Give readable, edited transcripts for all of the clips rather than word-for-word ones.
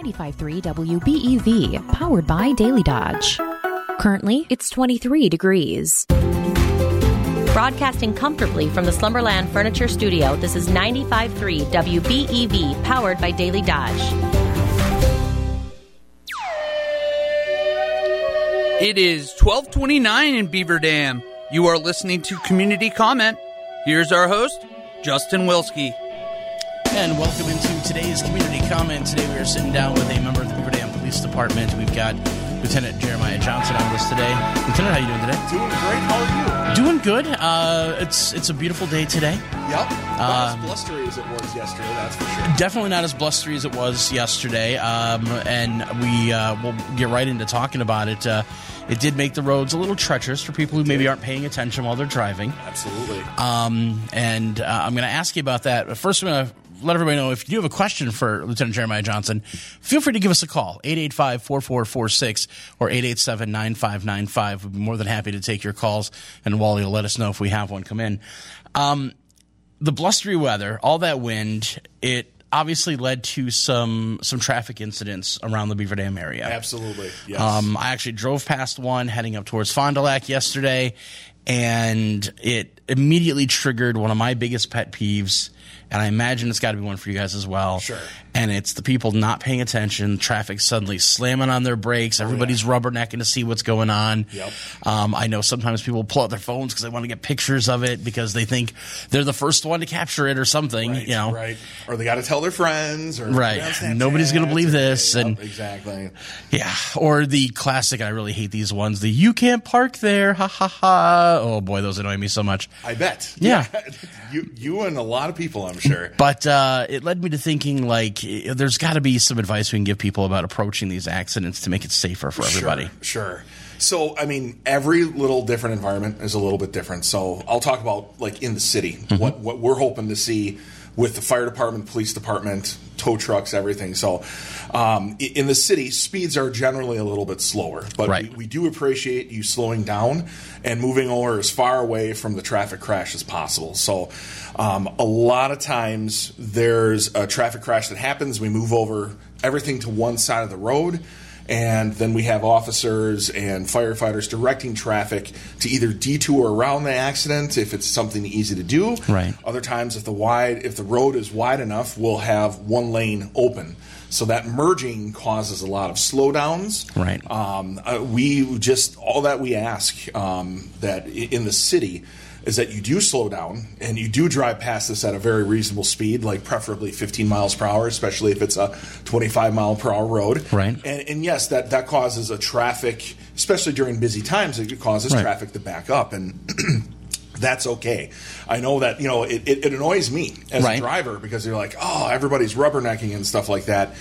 95.3 WBEV, powered by Daily Dodge. Currently, it's 23 degrees. Broadcasting comfortably from the Slumberland Furniture Studio, this is 95.3 WBEV, powered by Daily Dodge. It is 12:29 in Beaver Dam. You are listening to Community Comment. Here's our host, Justin Wilski. And welcome into today's Community Comment. Today we are sitting down with a member of the Beaver Dam Police Department. We've got Lieutenant Jeremiah Johnson on with us today. Lieutenant, how you doing today? Doing great. How are you? Doing good. It's a beautiful day today. Yep. Not as blustery as it was yesterday, that's for sure. Definitely not as blustery as it was yesterday. And we'll get right into talking about it. It did make the roads a little treacherous for people who maybe aren't paying attention while they're driving. Absolutely. And I'm going to ask you about that. But first, I'm going to let everybody know, if you do have a question for Lieutenant Jeremiah Johnson, feel free to give us a call, 885-4446 or 887-9595. We'd be more than happy to take your calls, and Wally will let us know if we have one come in. The blustery weather, all that wind, it obviously led to some traffic incidents around the Beaver Dam area. Absolutely, yes. I actually drove past one heading up towards Fond du Lac yesterday, and it immediately triggered one of my biggest pet peeves, and I imagine it's got to be one for you guys as well. Sure. And it's the people not paying attention, traffic suddenly slamming on their brakes, everybody's rubbernecking to see what's going on. Yep. I know sometimes people pull out their phones because they want to get pictures of it because they think they're the first one to capture it or something. Right, you know, right. Or they got to tell their friends. Or right. Nobody's going to believe this. Yep, and exactly. Yeah. Or the classic, I really hate these ones, the you can't park there, ha ha ha. Oh boy, those annoy me so much. I bet. Yeah. you and a lot of people, I'm sure. But it led me to thinking, like, there's got to be some advice we can give people about approaching these accidents to make it safer for everybody. Sure. So, I mean, every little different environment is a little bit different. So I'll talk about, like, in the city, what we're hoping to see with the fire department, police department, tow trucks, everything. So in the city, speeds are generally a little bit slower. But we do appreciate you slowing down and moving over as far away from the traffic crash as possible. So a lot of times there's a traffic crash that happens. We move over everything to one side of the road. And then we have officers and firefighters directing traffic to either detour around the accident if it's something easy to do. Right. Other times, if the road is wide enough, we'll have one lane open. So that merging causes a lot of slowdowns. Right. All that we ask that in the city is that you do slow down and you do drive past this at a very reasonable speed, like preferably 15 miles per hour, especially if it's a 25-mile-per-hour road. Right. And yes, that causes a traffic, especially during busy times, it causes traffic to back up. And that's okay. I know that, it annoys me as a driver because you're like, oh, everybody's rubbernecking and stuff like that.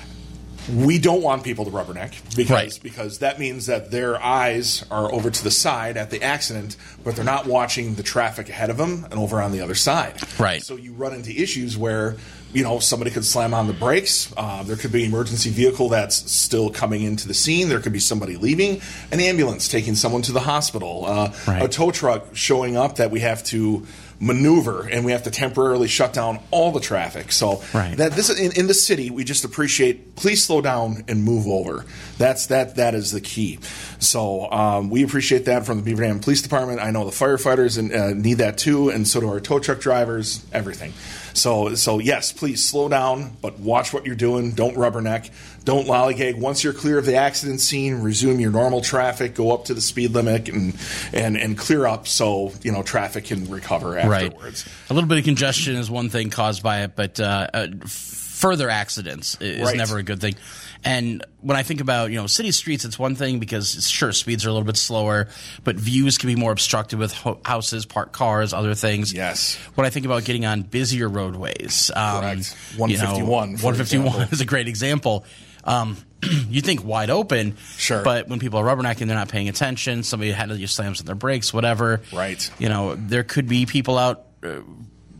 We don't want people to rubberneck because that means that their eyes are over to the side at the accident, but they're not watching the traffic ahead of them and over on the other side. Right. So you run into issues where, somebody could slam on the brakes. There could be an emergency vehicle that's still coming into the scene. There could be somebody leaving, an ambulance taking someone to the hospital, a tow truck showing up that we have to maneuver, and we have to temporarily shut down all the traffic. So this in the city, we just appreciate, please slow down and move over. That is the key. So we appreciate that from the Beaver Dam Police Department. I know the firefighters need that too, and so do our tow truck drivers, everything. So yes, please slow down, but watch what you're doing. Don't rubberneck. Don't lollygag. Once you're clear of the accident scene, resume your normal traffic, go up to the speed limit and clear up so traffic can recover afterwards. Right. A little bit of congestion is one thing caused by it, but further accidents is never a good thing. And when I think about, city streets, it's one thing because, sure, speeds are a little bit slower, but views can be more obstructed with houses, parked cars, other things. Yes. When I think about getting on busier roadways. Correct. 151. 151 is a great example. You think wide open, sure, but when people are rubbernecking, they're not paying attention. Somebody had to just slams on their brakes, whatever. Right. There could be people out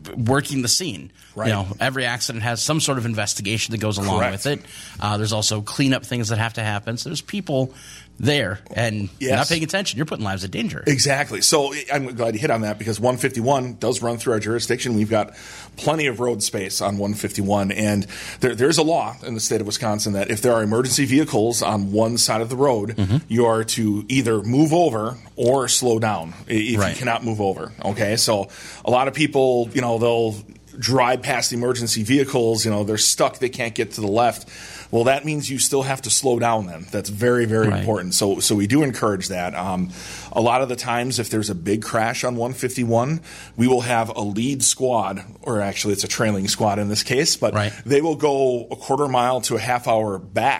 working the scene. Right. You know, every accident has some sort of investigation that goes along Correct. with it. There's also cleanup things that have to happen. So there's people there, and you're not paying attention. You're putting lives in danger. Exactly. So I'm glad you hit on that, because 151 does run through our jurisdiction. We've got plenty of road space on 151, and there's a law in the state of Wisconsin that if there are emergency vehicles on one side of the road, you are to either move over or slow down if Right. you cannot move over. Okay, so a lot of people, they'll drive past the emergency vehicles, they're stuck, they can't get to the left. Well, that means you still have to slow down then. That's very, very Right. important. So we do encourage that. A lot of the times, if there's a big crash on 151, we will have a lead squad, or actually it's a trailing squad in this case, but Right. they will go a quarter mile to a half mile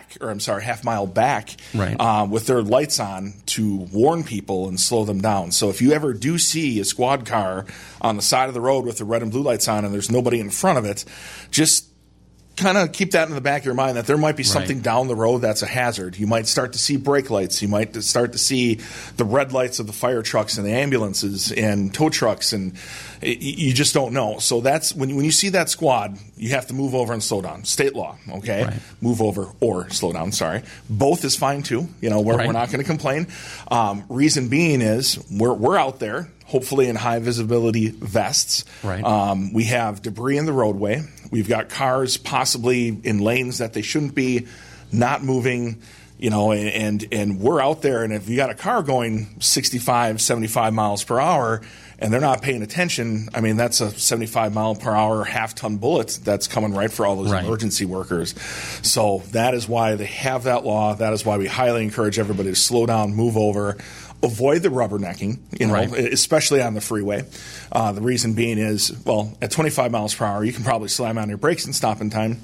back Right. with their lights on to warn people and slow them down. So if you ever do see a squad car on the side of the road with the red and blue lights on and there's nobody in front of it, just kind of keep that in the back of your mind that there might be something down the road that's a hazard. You might start to see brake lights. You might start to see the red lights of the fire trucks and the ambulances and tow trucks, and you just don't know. So that's when you see that squad, you have to move over and slow down. State law, okay? Right. Move over or slow down, sorry. Both is fine too. We're not going to complain. Reason being is we're out there, hopefully in high visibility vests. Right. We have debris in the roadway. We've got cars possibly in lanes that they shouldn't be, not moving, and we're out there. And if you got a car going 65, 75 miles per hour and they're not paying attention, I mean, that's a 75 mile per hour half-ton bullet that's coming right for all those Right. emergency workers. So that is why they have that law. That is why we highly encourage everybody to slow down, move over, avoid the rubbernecking, Right. especially on the freeway. The reason being is, well, at 25 miles per hour, you can probably slam on your brakes and stop in time.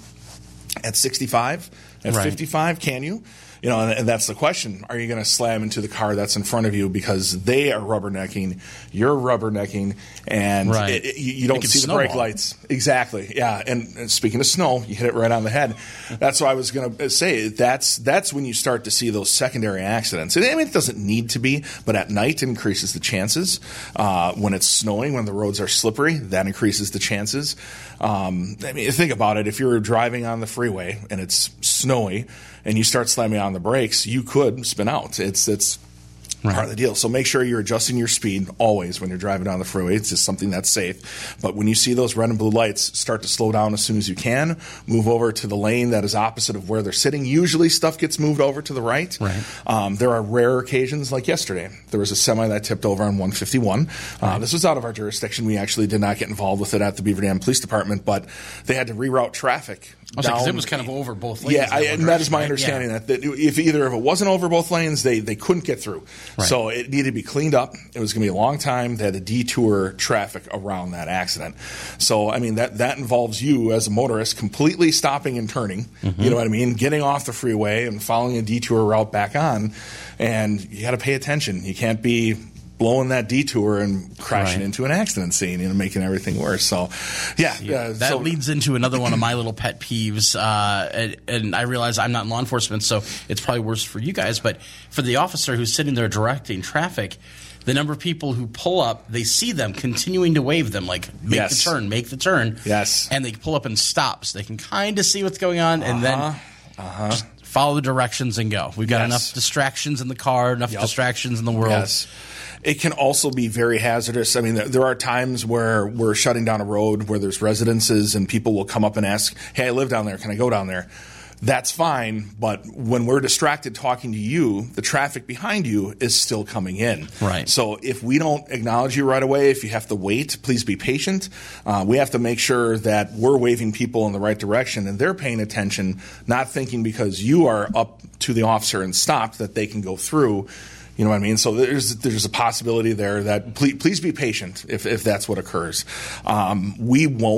At 65, at Right. 55, can you? And that's the question. Are you going to slam into the car that's in front of you because they are rubbernecking, you're rubbernecking, and Right. you don't It could see the brake snowball. lights? Exactly, yeah. And speaking of snow, you hit it right on the head. That's what I was going to say. That's when you start to see those secondary accidents. And I mean, it doesn't need to be, but at night it increases the chances. When it's snowing, when the roads are slippery, that increases the chances. I mean, think about it. If you're driving on the freeway and it's snowy and you start slamming on the brakes, you could spin out. It's part of the deal. So make sure you're adjusting your speed always when you're driving down the freeway. It's just something that's safe. But when you see those red and blue lights, start to slow down as soon as you can. Move over to the lane that is opposite of where they're sitting. Usually stuff gets moved over to the right. Right. There are rare occasions like yesterday. There was a semi that tipped over on 151. This was out of our jurisdiction. We actually did not get involved with it at the Beaver Dam Police Department, but they had to reroute traffic. Because it was kind of over both lanes. Yeah, and that is my right? understanding. Yeah. That if either of it wasn't over both lanes, they couldn't get through. Right. So it needed to be cleaned up. It was going to be a long time. They had to detour traffic around that accident. So, I mean, that involves you as a motorist completely stopping and turning, you know what I mean, getting off the freeway and following a detour route back on. And you got to pay attention. You can't be blowing that detour and crashing into an accident scene and making everything worse. So, that leads into another one of my little pet peeves. And I realize I'm not in law enforcement, so it's probably worse for you guys. But for the officer who's sitting there directing traffic, the number of people who pull up, they see them continuing to wave them, like, make the turn. Yes. And they pull up and stop, so they can kind of see what's going on, and then just follow the directions and go. We've got enough distractions in the car, enough distractions in the world. Yes. It can also be very hazardous. I mean, there are times where we're shutting down a road where there's residences and people will come up and ask, hey, I live down there. Can I go down there? That's fine, but when we're distracted talking to you, the traffic behind you is still coming in. Right. So if we don't acknowledge you right away, if you have to wait, please be patient. We have to make sure that we're waving people in the right direction and they're paying attention, not thinking because you are up to the officer and stopped that they can go through. You know what I mean? So there's a possibility there that please be patient if that's what occurs. We won't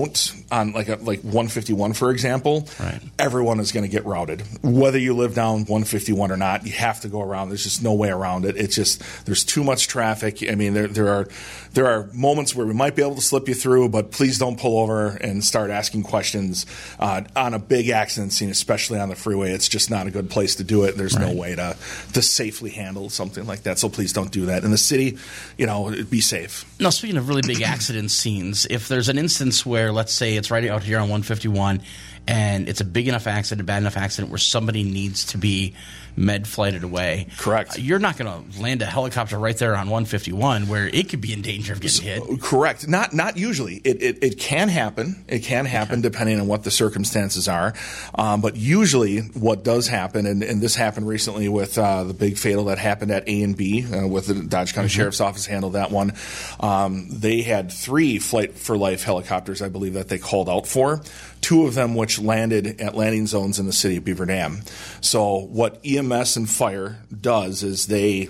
on like 151, for example, right, everyone is going to get routed. Whether you live down 151 or not, you have to go around. There's just no way around it. It's just there's too much traffic. I mean, there are moments where we might be able to slip you through, but please don't pull over and start asking questions on a big accident scene, especially on the freeway. It's just not a good place to do it. There's no way to safely handle something like that. So please don't do that. In the city, be safe. Now, speaking of really big accident scenes, if there's an instance where, let's say, it's right out here on 151, and it's a big enough accident, bad enough accident where somebody needs to be med-flighted away. Correct. You're not going to land a helicopter right there on 151 where it could be in danger of getting hit. Correct. Not usually. It can happen. It can happen depending on what the circumstances are. But usually what does happen, and this happened recently with the big fatal that happened at A&B, with the Dodge County Sheriff's Office handled that one. They had 3 Flight for Life helicopters, I believe, that they called out for. 2 of them which landed at landing zones in the city of Beaver Dam. So what EMS and fire does is they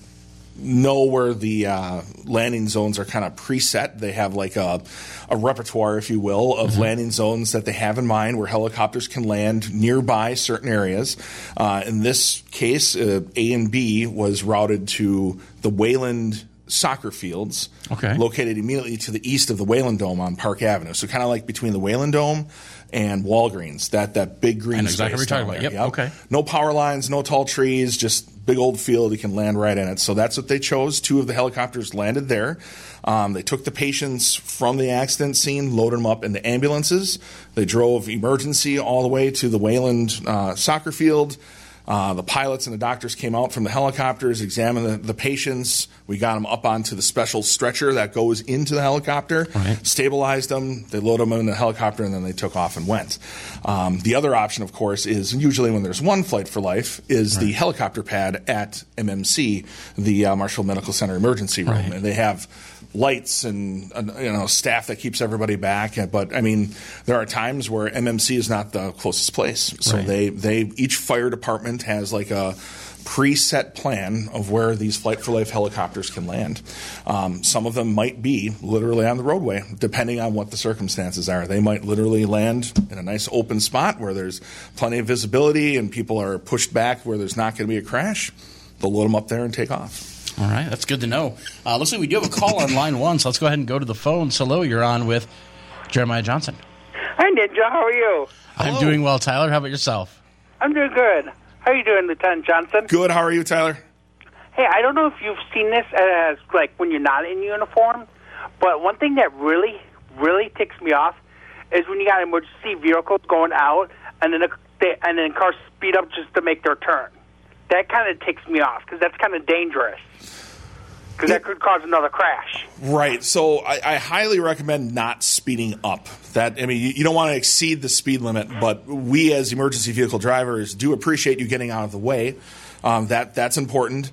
know where the landing zones are kind of preset. They have like a repertoire, if you will, of landing zones that they have in mind where helicopters can land nearby certain areas. In this case, A and B was routed to the Wayland soccer fields, located immediately to the east of the Wayland Dome on Park Avenue. So kind of like between the Wayland Dome and Walgreens, that big green space. Exactly what you're talking about. Yep. Okay. No power lines, no tall trees, just big old field. You can land right in it. So that's what they chose. 2 of the helicopters landed there. They took the patients from the accident scene, loaded them up into ambulances. They drove emergency all the way to the Wayland soccer field. The pilots and the doctors came out from the helicopters, examined the patients. We got them up onto the special stretcher that goes into the helicopter, stabilized them, they loaded them in the helicopter, and then they took off and went. The other option, of course, is usually when there's one Flight for Life, is the helicopter pad at MMC, the Marshall Medical Center Emergency Room. And they have lights and staff that keeps everybody back. But I mean, there are times where MMC is not the closest place. So each fire department has like a preset plan of where these Flight for Life helicopters can land. Some of them might be literally on the roadway, depending on what the circumstances are. They might literally land in a nice open spot where there's plenty of visibility and people are pushed back where there's not going to be a crash. They'll load them up there and take off. All right, that's good to know. Looks like we do have a call on line 1, so let's go ahead and go to the phones. Hello, you're on with Jeremiah Johnson. Hi, Ninja. How are you? I'm doing well, Tyler. How about yourself? I'm doing good. How are you doing, Lieutenant Johnson? Good. How are you, Tyler? Hey, I don't know if you've seen this as like when you're not in uniform, but one thing that really, really ticks me off is when you got emergency vehicles going out, and then cars speed up just to make their turn. That kind of ticks me off because that's kind of dangerous. Because that could cause another crash. Right. So I highly recommend not speeding up. You don't want to exceed the speed limit, but we as emergency vehicle drivers do appreciate you getting out of the way. That's important.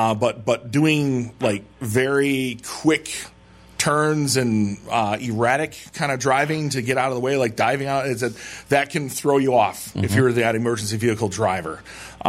But doing like very quick turns and erratic kind of driving to get out of the way, like diving out, that can throw you off if you're that emergency vehicle driver.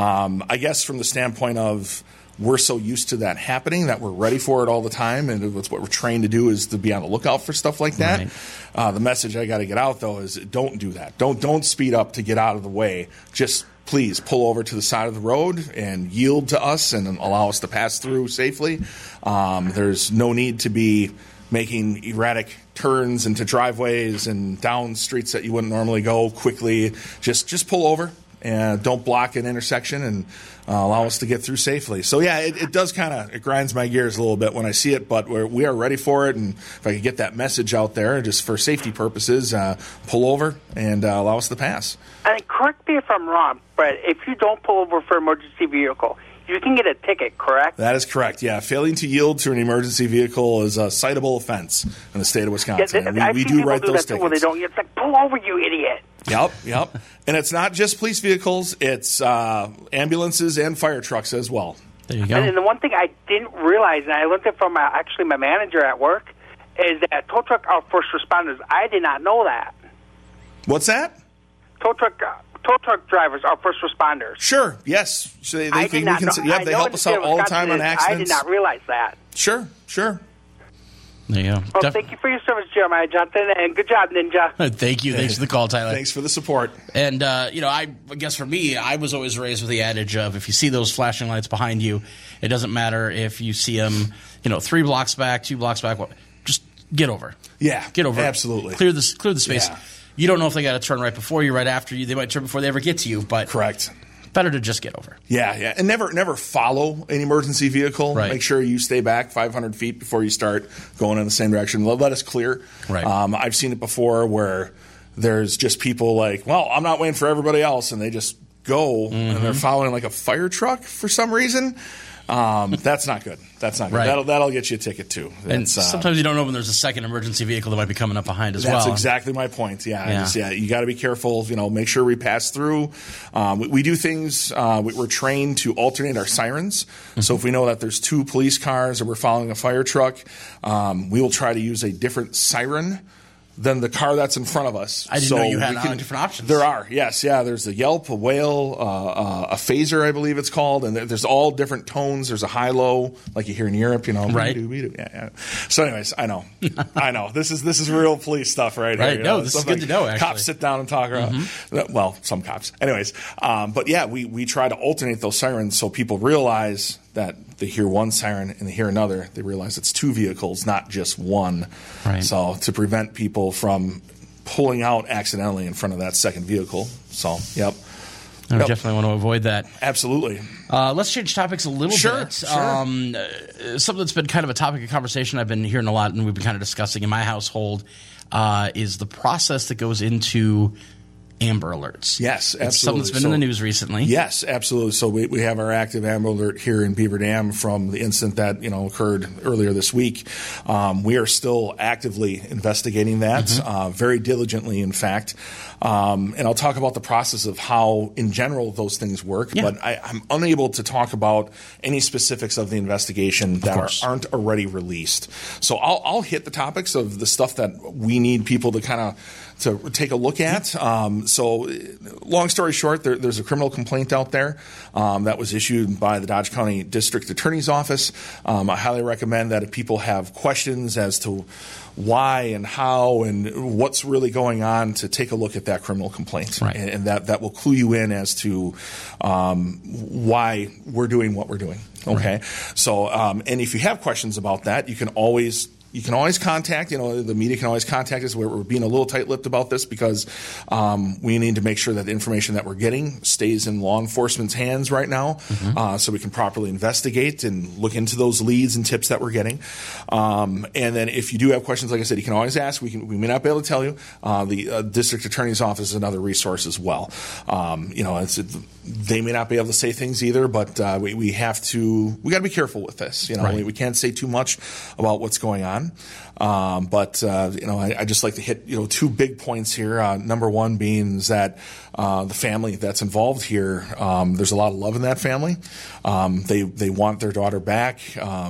I guess from the standpoint of we're so used to that happening that we're ready for it all the time, and it's what we're trained to do is to be on the lookout for stuff like that. The message I got to get out, though, is don't do that. Don't speed up to get out of the way. Just please pull over to the side of the road and yield to us and allow us to pass through safely. There's no need to be making erratic turns into driveways and down streets that you wouldn't normally go quickly. Just pull over and don't block an intersection and allow us to get through safely. So, yeah, it does it grinds my gears a little bit when I see it, but we are ready for it. And if I could get that message out there just for safety purposes, pull over and allow us to pass. And correct me if I'm wrong, but if you don't pull over for an emergency vehicle, you can get a ticket, correct? That is correct, yeah. Failing to yield to an emergency vehicle is a citable offense in the state of Wisconsin. Yeah, we do write those tickets. When they don't, it's like, pull over, you idiot. Yep. And it's not just police vehicles. It's ambulances and fire trucks as well. There you go. And the one thing I didn't realize, and I learned it from my manager at work, is that tow truck are first responders. I did not know that. What's that? Tow truck drivers are first responders. Sure, yes. So they help us out all the time on accidents. I did not realize that. Sure. There you go. Well, thank you for your service, Jeremiah Johnson, and good job, Ninja. Thank you. Thanks for the call, Tyler. Thanks for the support. And, I guess for me, I was always raised with the adage of if you see those flashing lights behind you, it doesn't matter if you see them, 3 blocks back, 2 blocks back, just get over. Yeah. Get over. Absolutely. Clear the space. Yeah. You don't know if they got to turn right before you, right after you. They might turn before they ever get to you, but Correct. better to just get over. Yeah. And never follow an emergency vehicle. Right. Make sure you stay back 500 feet before you start going in the same direction. Let us clear. Right. I've seen it before where there's just people like, well, I'm not waiting for everybody else, and they just go and they're following like a fire truck for some reason. That's not good. That's not good. Right. That'll get you a ticket too. And sometimes you don't know when there's a second emergency vehicle that might be coming up behind as well. That's exactly my point. Yeah. You got to be careful. Make sure we pass through. We do things. We're trained to alternate our sirens. Mm-hmm. So if we know that there's 2 police cars and we're following a fire truck, we will try to use a different siren than the car that's in front of us. I didn't know you had different options. There are, yes. Yeah, there's a yelp, a wail, a phaser, I believe it's called, and there's all different tones. There's a high-low, like you hear in Europe, Right. Yeah. So anyways, I know. This is real police stuff right here. here. No, this is good to know, actually. Cops sit down and talk around. Mm-hmm. Well, some cops. Anyways, but yeah, we try to alternate those sirens so people realize that they hear one siren and they hear another. They realize it's 2 vehicles, not just one. Right. So to prevent people from pulling out accidentally in front of that second vehicle. So, yep. I definitely want to avoid that. Absolutely. Let's change topics a little bit. Sure. Something that's been kind of a topic of conversation I've been hearing a lot and we've been kind of discussing in my household is the process that goes into Amber Alerts. Yes, absolutely. It's something that's been in the news recently. Yes, absolutely. So we have our active Amber Alert here in Beaver Dam from the incident that occurred earlier this week. We are still actively investigating that, very diligently, in fact. And I'll talk about the process of how, in general, those things work. Yeah. But I'm unable to talk about any specifics of the investigation that aren't already released. So I'll hit the topics of the stuff that we need people to kind of to take a look at. So long story short, there's a criminal complaint out there that was issued by the Dodge County District Attorney's Office. I highly recommend that if people have questions as to why and how and what's really going on, to take a look at that criminal complaint. Right. And that will clue you in as to why we're doing what we're doing. Okay. Right. So, and if you have questions about that, you can always contact, the media can always contact us. We're being a little tight-lipped about this because we need to make sure that the information that we're getting stays in law enforcement's hands right now, so we can properly investigate and look into those leads and tips that we're getting. And then if you do have questions, like I said, you can always ask. We may not be able to tell you. The District Attorney's Office is another resource as well. They may not be able to say things either, but we got to be careful with this. Right. We can't say too much about what's going on. But I just like to hit 2 big points here. Number one being is that the family that's involved here, there's a lot of love in that family. They want their daughter back.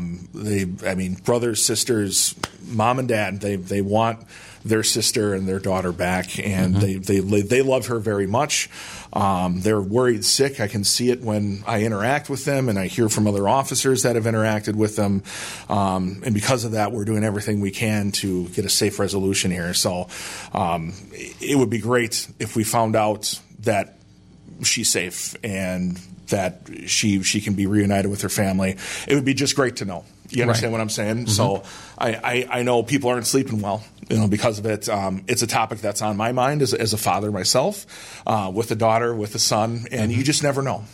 Brothers, sisters, mom and dad, they want their sister and their daughter back, and they love her very much. They're worried sick. I can see it when I interact with them, and I hear from other officers that have interacted with them. And because of that, we're doing everything we can to get a safe resolution here. So it would be great if we found out that she's safe and that she can be reunited with her family. It would be just great to know. You understand what I'm saying? So I know people aren't sleeping well, because of it. It's a topic that's on my mind as a father myself, with a daughter, with a son, and you just never know.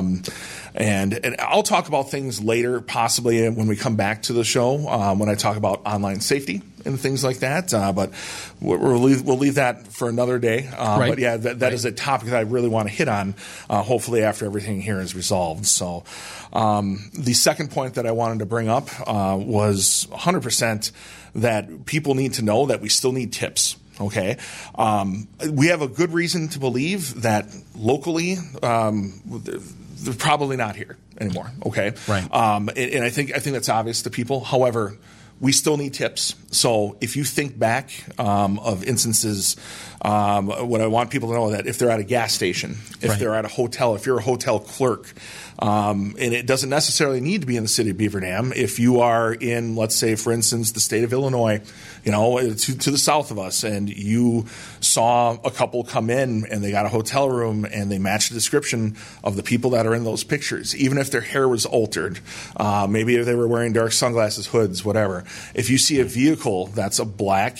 And I'll talk about things later, possibly when we come back to the show, when I talk about online safety and things like that. But we'll leave that for another day. But yeah, that is a topic that I really want to hit on, hopefully after everything here is resolved. So the second point that I wanted to bring up was 100% that people need to know that we still need tips. Okay. We have a good reason to believe that locally they're probably not here anymore. Okay. Right. And I think that's obvious to people. However, we still need tips. So if you think back of instances, what I want people to know that if they're at a gas station, if they're at a hotel, if you're a hotel clerk, and it doesn't necessarily need to be in the city of Beaver Dam. If you are in, let's say, for instance, the state of Illinois, to the south of us, and you saw a couple come in and they got a hotel room and they matched the description of the people that are in those pictures, even if their hair was altered, maybe if they were wearing dark sunglasses, hoods, whatever. If you see a vehicle that's a black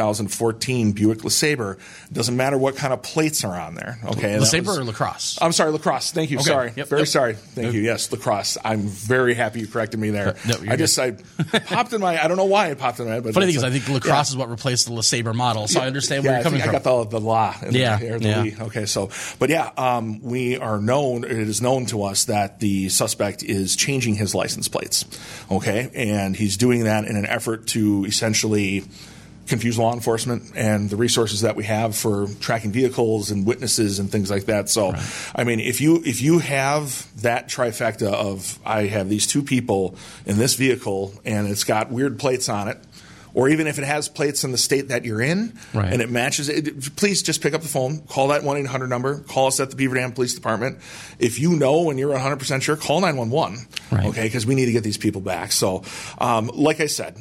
2014 Buick LeSabre, doesn't matter what kind of plates are on there. Okay, LeSabre or LaCrosse? I'm sorry, LaCrosse. Thank you. Okay. Sorry, Yep. Sorry. Thank you. Yes, LaCrosse. I'm very happy you corrected me there. No, I popped in my. I don't know why it popped in my head. But funny thing is, I think LaCrosse is what replaced the LeSabre model. So I understand where you're coming from. I got the la. Yeah. Okay. So, but we are known. It is known to us that the suspect is changing his license plates. Okay, and he's doing that in an effort to essentially confuse law enforcement and the resources that we have for tracking vehicles and witnesses and things like that. So, I mean, if you have that trifecta of I have these two people in this vehicle and it's got weird plates on it, or even if it has plates in the state that you're in and it matches it, please just pick up the phone, call that 1-800 number, call us at the Beaver Dam Police Department. If you know and you're 100% sure, call 911, okay, because we need to get these people back. So, like I said,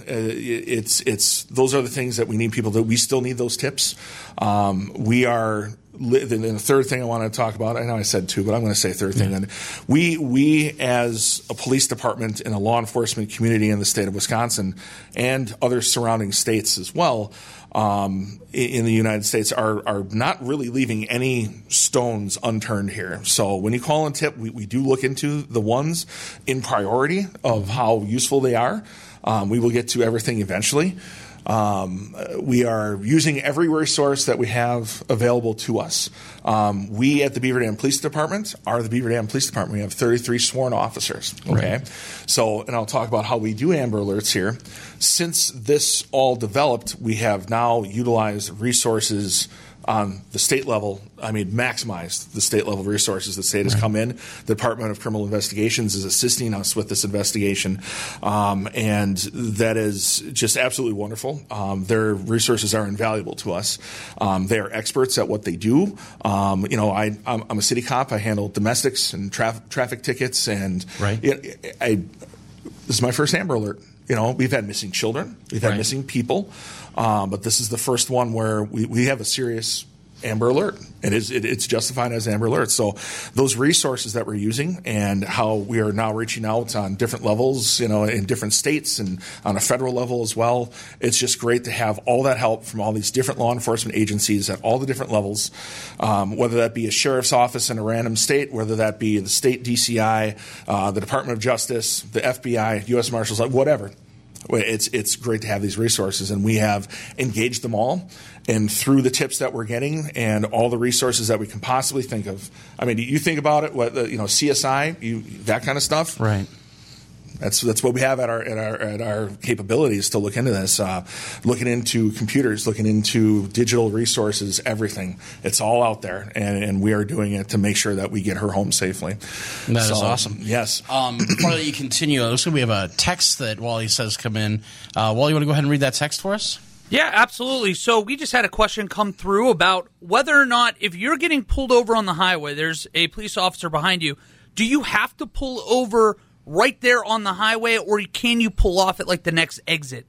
it's those are the things that we need people to. We still need those tips. We are. And the third thing I want to talk about, I know I said two, but I'm going to say a third thing. And we as a police department and a law enforcement community in the state of Wisconsin and other surrounding states as well, in the United States are not really leaving any stones unturned here. So when you call and tip, we do look into the ones in priority of how useful they are. We will get to everything eventually. We are using every resource that we have available to us. We at the Beaver Dam Police Department are the Beaver Dam Police Department. We have 33 sworn officers. Okay, so and I'll talk about how we do Amber Alerts here. Since this all developed, we have now utilized resources on the state level. I mean, maximized the state level resources. The state has come in. The Department of Criminal Investigations is assisting us with this investigation, and that is just absolutely wonderful. Their resources are invaluable to us. They are experts at what they do. I'm a city cop. I handle domestics and traffic tickets, and this is my first Amber Alert. We've had missing children, we've had missing people, but this is the first one where we have a serious Amber Alert. It's justified as Amber Alert. So those resources that we're using and how we are now reaching out on different levels, in different states and on a federal level as well, it's just great to have all that help from all these different law enforcement agencies at all the different levels, whether that be a sheriff's office in a random state, whether that be the state DCI, the Department of Justice, the FBI, U.S. Marshals, whatever. It's great to have these resources, and we have engaged them all. And through the tips that we're getting and all the resources that we can possibly think of, I mean, you think about it, CSI, that kind of stuff, right? That's what we have at our capabilities to look into this, looking into computers, looking into digital resources, everything. It's all out there, and we are doing it to make sure that we get her home safely. That is awesome. Yes. Before you continue, it looks like we have a text that Wally says come in. Wally, you want to go ahead and read that text for us? Yeah, absolutely. So we just had a question come through about whether or not if you're getting pulled over on the highway, there's a police officer behind you, do you have to pull over right there on the highway, or can you pull off at the next exit?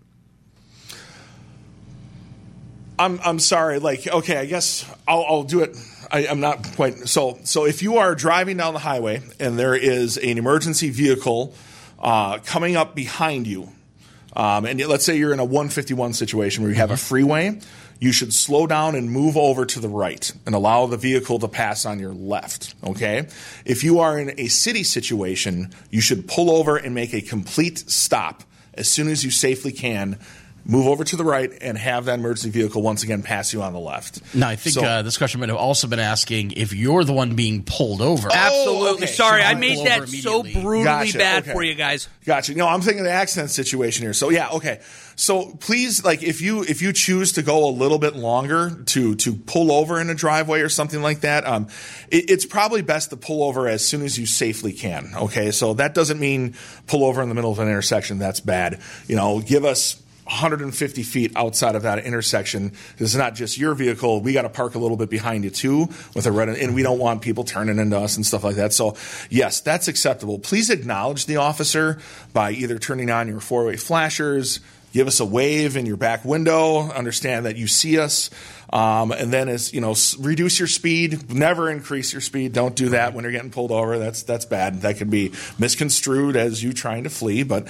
I'm sorry. Okay, I guess I'll do it. I'm not quite. So if you are driving down the highway and there is an emergency vehicle coming up behind you, and let's say you're in a 151 situation where you have a freeway, you should slow down and move over to the right and allow the vehicle to pass on your left, okay? If you are in a city situation, you should pull over and make a complete stop as soon as you safely can. move over to the right, and have that emergency vehicle once again pass you on the left. Now, I think this question might have also been asking if you're the one being pulled over. Absolutely. okay. Sorry, So I pull made over that so immediately. brutally Gotcha, bad okay. for you guys. Gotcha. No, I'm thinking of the accident situation here. So yeah, okay. So please, like, if you choose to go a little bit longer to pull over in a driveway or something like that, it's probably best to pull over as soon as you safely can. Okay, so that doesn't mean pull over in the middle of an intersection. That's bad. Give us 150 feet outside of that intersection. This is not just your vehicle. We got to park a little bit behind you too with a red, and we don't want people turning into us and stuff like that. So yes, that's acceptable. Please acknowledge the officer by either turning on your four-way flashers, give us a wave in your back window, understand that you see us, and then reduce your speed. Never increase your speed. Don't do that when you're getting pulled over. That's bad. That could be misconstrued as you trying to flee, but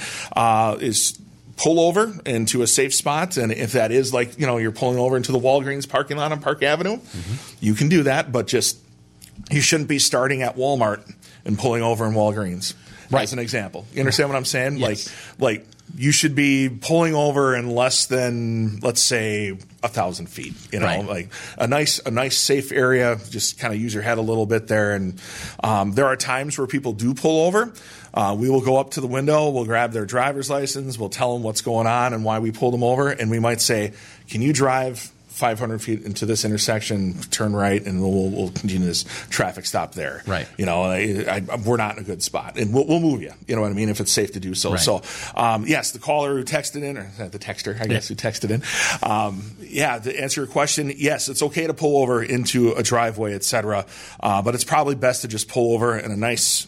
pull over into a safe spot, and if that is you're pulling over into the Walgreens parking lot on Park Avenue, you can do that, but you shouldn't be starting at Walmart and pulling over in Walgreens, as an example. You understand what I'm saying? Yes. Like you should be pulling over in less than, let's say, 1,000 feet. Like a nice safe area. Just kind of use your head a little bit there. And there are times where people do pull over. We will go up to the window. We'll grab their driver's license. We'll tell them what's going on and why we pulled them over. And we might say, "Can you drive 500 feet into this intersection, turn right, and we'll continue this traffic stop there." Right. We're not in a good spot, and we'll move you. You know what I mean? If it's safe to do so. Right. So, yes, the caller who texted in, or the texter, I guess, who texted in. To answer your question, yes, it's okay to pull over into a driveway, etc. But it's probably best to just pull over in a nice,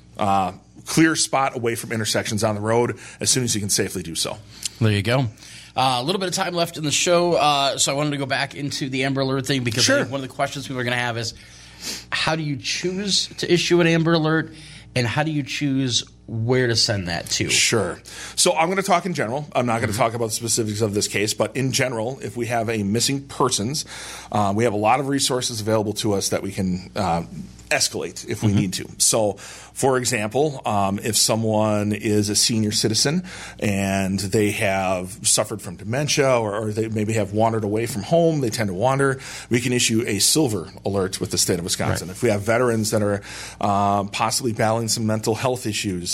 clear spot away from intersections on the road as soon as you can safely do so. There you go. A little bit of time left in the show, so I wanted to go back into the Amber Alert thing because I think one of the questions people are going to have is, how do you choose to issue an Amber Alert, and how do you choose where to send that to? Sure. So I'm going to talk in general. I'm not going to talk about the specifics of this case, but in general, if we have a missing persons, we have a lot of resources available to us that we can escalate if we need to. So, for example, if someone is a senior citizen and they have suffered from dementia or they maybe have wandered away from home, they tend to wander, we can issue a silver alert with the state of Wisconsin. Right. If we have veterans that are possibly battling some mental health issues,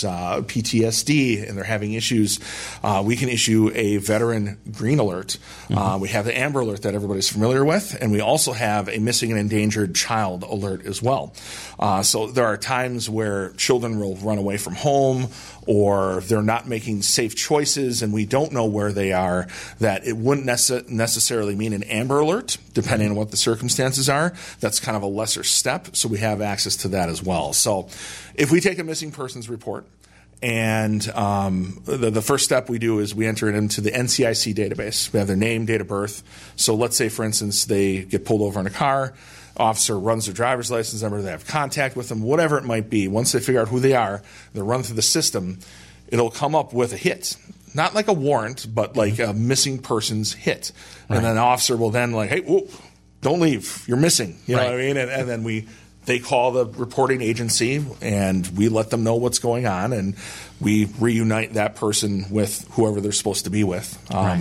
PTSD, and they're having issues, we can issue a veteran green alert. We have the Amber Alert that everybody's familiar with, and we also have a missing and endangered child alert as well. So there are times where children will run away from home or they're not making safe choices and we don't know where they are, that it wouldn't necessarily mean an Amber Alert, depending on what the circumstances are. That's kind of a lesser step, so we have access to that as well. So if we take a missing persons report, and the first step we do is we enter it into the NCIC database. We have their name, date of birth. So let's say, for instance, they get pulled over in a car. Officer runs their driver's license number. They have contact with them, whatever it might be. Once they figure out who they are, they're run through the system. It'll come up with a hit. Not like a warrant, but like a missing persons hit. Right. And then the officer will then hey, whoa, don't leave. You're missing. You know what I mean? And then they call the reporting agency, and we let them know what's going on, and we reunite that person with whoever they're supposed to be with.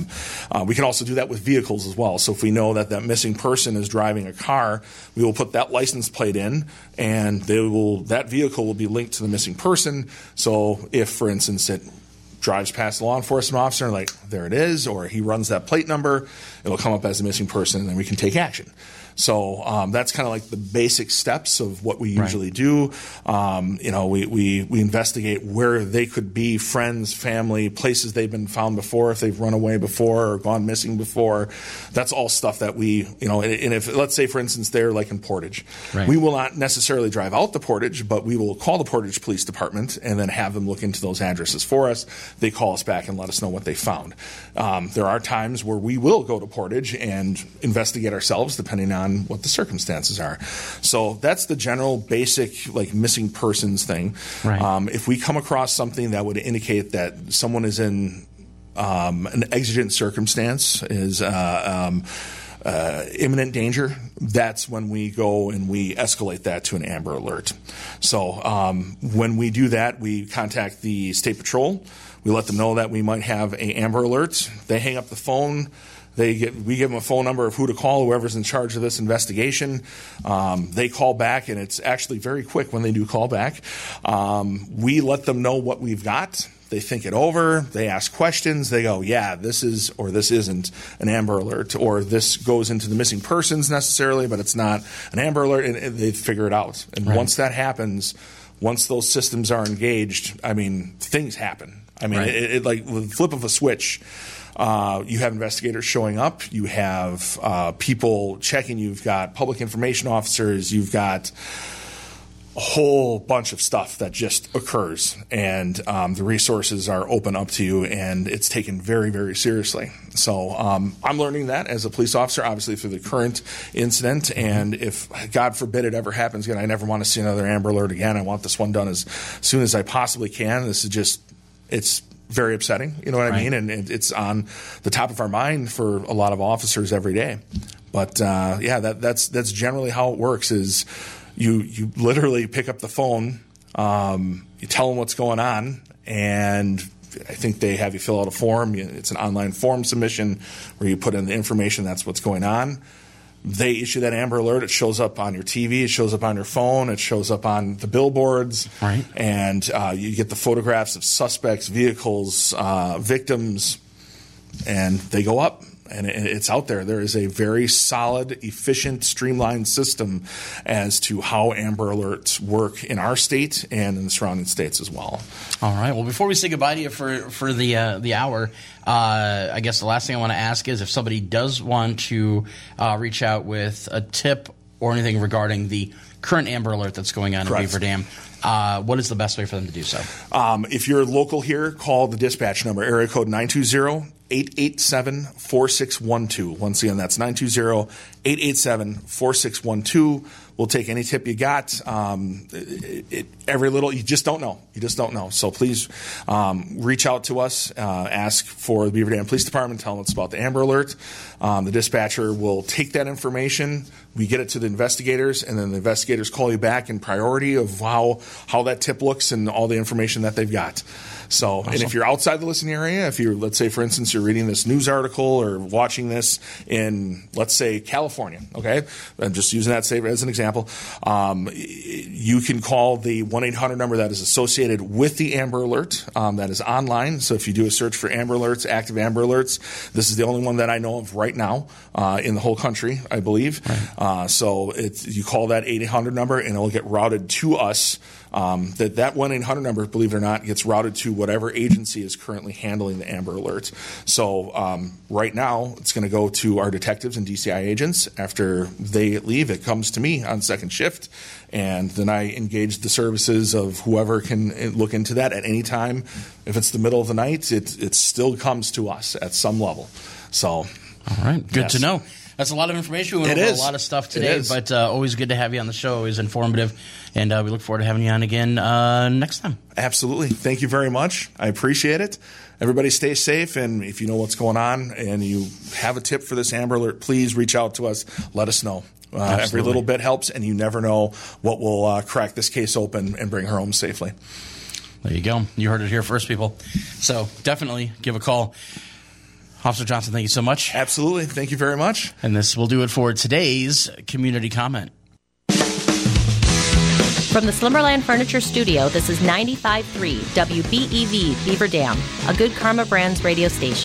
We can also do that with vehicles as well. So if we know that missing person is driving a car, we will put that license plate in, and that vehicle will be linked to the missing person. So if, for instance, it drives past a law enforcement officer, there it is, or he runs that plate number, it'll come up as a missing person, and then we can take action. So that's kind of like the basic steps of what we usually do. We investigate where they could be, friends, family, places they've been found before, if they've run away before or gone missing before. That's all stuff that we, and if, let's say, for instance, they're in Portage. Right. We will not necessarily drive out to Portage, but we will call the Portage Police Department and then have them look into those addresses for us. They call us back and let us know what they found. There are times where we will go to Portage and investigate ourselves, depending on what the circumstances are. So that's the general basic missing persons thing. Right. If we come across something that would indicate that someone is in an exigent circumstance, is imminent danger, that's when we go and we escalate that to an Amber Alert. So when we do that, we contact the State Patrol. We let them know that we might have an Amber Alert. They hang up the phone. We give them a phone number of who to call, whoever's in charge of this investigation. They call back, and it's actually very quick when they do call back. We let them know what we've got. They think it over. They ask questions. They go, yeah, this is or this isn't an Amber Alert, or this goes into the missing persons necessarily, but it's not an Amber Alert, and they figure it out. And once that happens, once those systems are engaged, I mean, things happen. I mean, it like with the flip of a switch. You have investigators showing up. You have people checking. You've got public information officers. You've got a whole bunch of stuff that just occurs, and the resources are open up to you, and it's taken very, very seriously. So I'm learning that as a police officer, obviously through the current incident, and if, God forbid, it ever happens again, I never want to see another Amber Alert again. I want this one done as soon as I possibly can. This is just, it's very upsetting, you know what I mean? And it's on the top of our mind for a lot of officers every day. But that's generally how it works. Is you literally pick up the phone, you tell them what's going on, and I think they have you fill out a form. It's an online form submission where you put in the information. That's what's going on. They issue that Amber Alert. It shows up on your TV. It shows up on your phone. It shows up on the billboards. Right. And you get the photographs of suspects, vehicles, victims, and they go up. And it's out there. There is a very solid, efficient, streamlined system as to how Amber Alerts work in our state and in the surrounding states as well. All right. Well, before we say goodbye to you for the hour, I guess the last thing I want to ask is if somebody does want to reach out with a tip or anything regarding the current Amber Alert that's going on in Beaver Dam, what is the best way for them to do so? If you're local here, call the dispatch number, area code 920-887-4612. Once again, that's 920-887-4612. We'll take any tip you got. Every little, you just don't know. You just don't know. So please reach out to us, ask for the Beaver Dam Police Department, tell them it's about the Amber Alert. The dispatcher will take that information. We get it to the investigators, and then the investigators call you back in priority of how that tip looks and all the information that they've got. So, awesome. And if you're outside the listening area, if you're, let's say, for instance, you're reading this news article or watching this in, let's say, California, okay? I'm just using that as an example. You can call the 1-800 number that is associated with the Amber Alert that is online. So if you do a search for Amber Alerts, active Amber Alerts, this is the only one that I know of right now in the whole country, I believe. Right. So you call that 800 number, and it will get routed to us. That 1-800 number, believe it or not, gets routed to whatever agency is currently handling the Amber Alert. So right now, it's going to go to our detectives and DCI agents. After they leave, it comes to me on second shift, and then I engage the services of whoever can look into that at any time. If it's the middle of the night, it still comes to us at some level. So, all right, good to know. That's a lot of information. We went over a lot of stuff today, but always good to have you on the show. Always informative, and we look forward to having you on again next time. Absolutely. Thank you very much. I appreciate it. Everybody stay safe, and if you know what's going on and you have a tip for this Amber Alert, please reach out to us. Let us know. Every little bit helps, and you never know what will crack this case open and bring her home safely. There you go. You heard it here first, people. So definitely give a call. Officer Johnson, thank you so much. Absolutely. Thank you very much. And this will do it for today's Community Comment. From the Slumberland Furniture Studio, this is 95.3 WBEV Beaver Dam, a Good Karma Brands radio station.